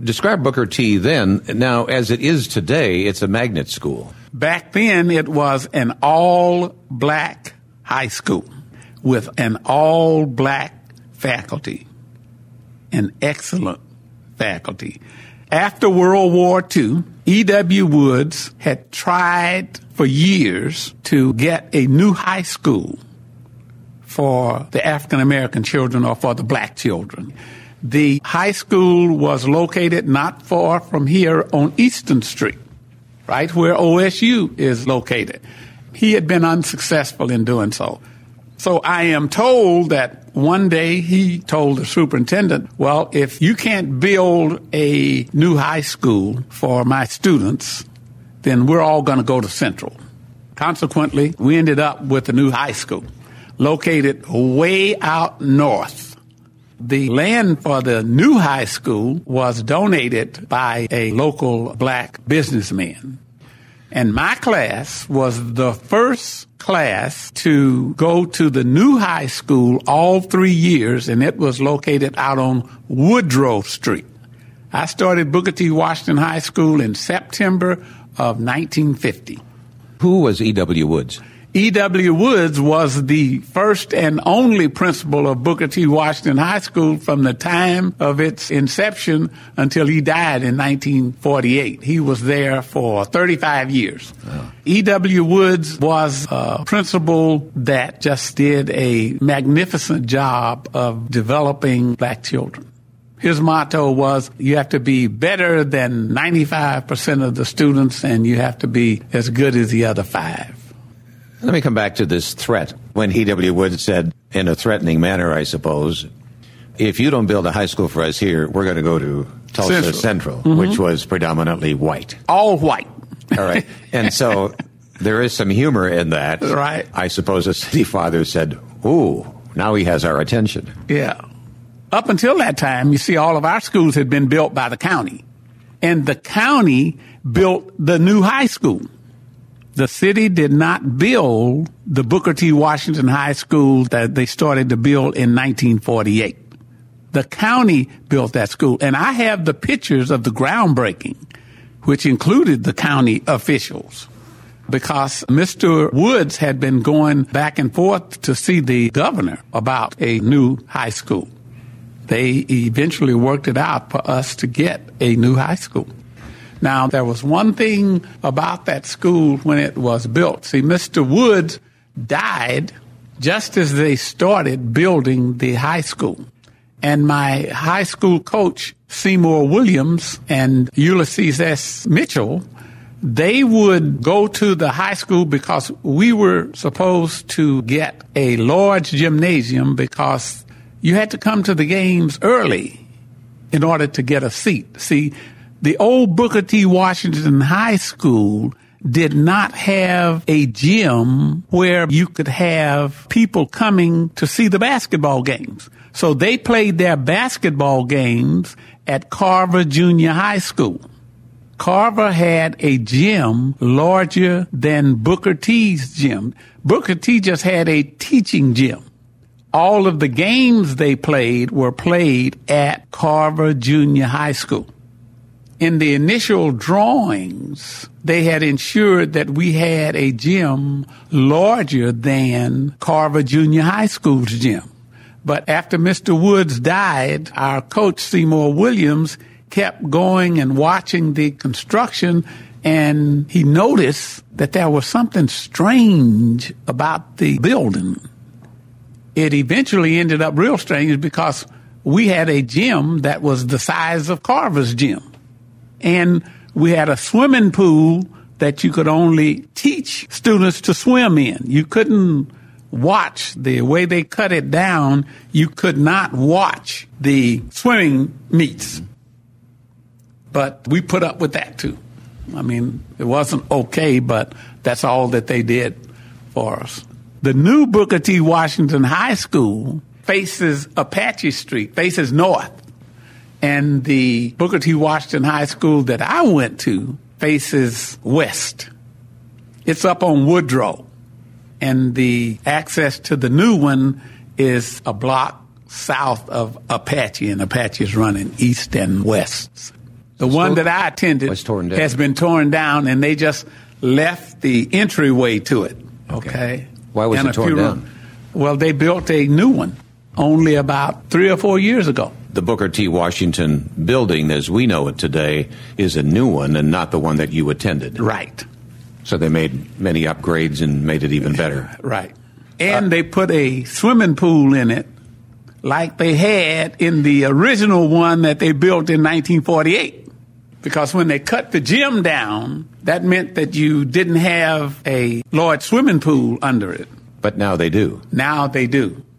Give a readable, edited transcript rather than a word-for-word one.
Describe Booker T then. Now, as it is today, it's a magnet school. Back then, it was an all-black high school with an all-black faculty, an excellent faculty. After World War II, E.W. Woods had tried for years to get a new high school for the African-American children or for the black children. The high school was located not far from here on Eastern Street, right where OSU is located. He had been unsuccessful in doing so. So I am told that one day he told the superintendent, well, if you can't build a new high school for my students, then we're all going to go to Central. Consequently, we ended up with a new high school located way out north. The land for the new high school was donated by a local black businessman. And my class was the first class to go to the new high school all 3 years, and it was located out on Woodrow Street. I started Booker T. Washington High School in September of 1950. Who was E.W. Woods? E.W. Woods was the first and only principal of Booker T. Washington High School from the time of its inception until he died in 1948. He was there for 35 years. Oh. E.W. Woods was a principal that just did a magnificent job of developing black children. His motto was, you have to be better than 95% of the students, and you have to be as good as the other 5. Let me come back to this threat. When E.W. Woods said, in a threatening manner, I suppose, if you don't build a high school for us here, we're going to go to Tulsa Central, which was predominantly white. All white. All right. And so there is some humor in that. Right. I suppose a city father said, ooh, now he has our attention. Yeah. Up until that time, you see, all of our schools had been built by the county. And the county built the new high school. The city did not build the Booker T. Washington High School that they started to build in 1948. The county built that school. And I have the pictures of the groundbreaking, which included the county officials, because Mr. Woods had been going back and forth to see the governor about a new high school. They eventually worked it out for us to get a new high school. Now, there was one thing about that school when it was built. See, Mr. Woods died just as they started building the high school. And my high school coach, Seymour Williams, and Ulysses S. Mitchell, they would go to the high school because we were supposed to get a large gymnasium because you had to come to the games early in order to get a seat. See, the old Booker T. Washington High School did not have a gym where you could have people coming to see the basketball games. So they played their basketball games at Carver Junior High School. Carver had a gym larger than Booker T's gym. Booker T just had a teaching gym. All of the games they played were played at Carver Junior High School. In the initial drawings, they had ensured that we had a gym larger than Carver Junior High School's gym. But after Mr. Woods died, our coach, Seymour Williams, kept going and watching the construction, and he noticed that there was something strange about the building. It eventually ended up real strange because we had a gym that was the size of Carver's gym. And we had a swimming pool that you could only teach students to swim in. You couldn't watch the way they cut it down. You could not watch the swimming meets. But we put up with that, too. I mean, it wasn't okay, but that's all that they did for us. The new Booker T. Washington High School faces Apache Street, faces north. And the Booker T. Washington High School that I went to faces west. It's up on Woodrow. And the access to the new one is a block south of Apache, and Apache is running east and west. The one that I attended has been torn down, and they just left the entryway to it. Okay. Why was it torn down? Well, they built a new one only about 3 or 4 years ago. The Booker T. Washington building, as we know it today, is a new one and not the one that you attended. Right. So they made many upgrades and made it even better. Right. And they put a swimming pool in it like they had in the original one that they built in 1948. Because when they cut the gym down, that meant that you didn't have a large swimming pool under it. But now they do. Now they do.